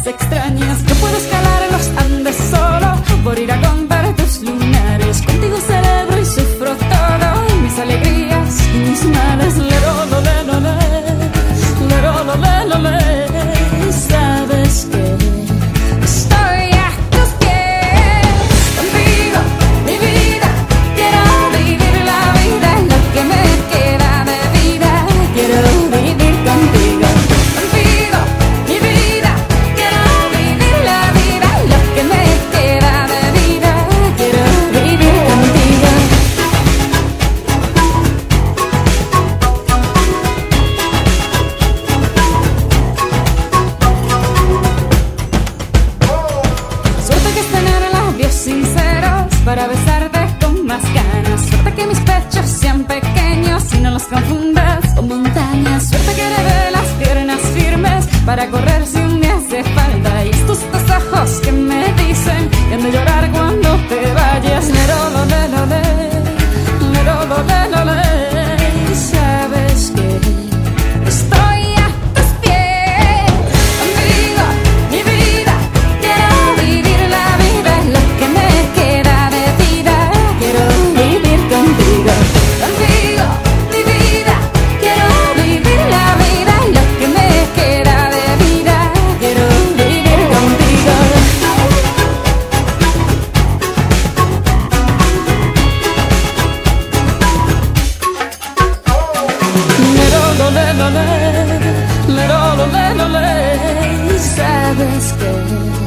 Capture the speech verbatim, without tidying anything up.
lugares extraños. Yo puedo escalar los Andes solo por ir a contar tus lunares. Contigo celebro y sufro todo, mis alegrías y mis males. Lero, lo, le, lo, le. Lero, lo, le, lo, le. Sabes que estoy a tus pies. Contigo, mi vida, quiero vivir la vida. Lo que me queda de vida, quiero vivir contigo. Contigo, mi vida, quiero vivir la vida. Lo que me queda de vida, quiero vivir contigo. Suerte que es tener labios sinceros para besarte con más ganas. Suerte que mis pechos sean pequeños y no los confundas con montañas. Suerte que heredé las piernas firmes para correr si un día hace falta. Y estos dos ojos que me dicen que han de llorar cuando te vayas. Lero, lo, le, lo, le. Lero, lo, le, lo, le. Sabes que estoy a tus pies. Contigo, mi vida, quiero vivir la vida. Lo que me queda de vida, quiero vivir contigo. Contigo, mi vida, quiero vivir la vida. Lo que me queda de vida, quiero vivir contigo. Lero, lo, le, lo, le. Lero, lo, le, lo, le. Sabes que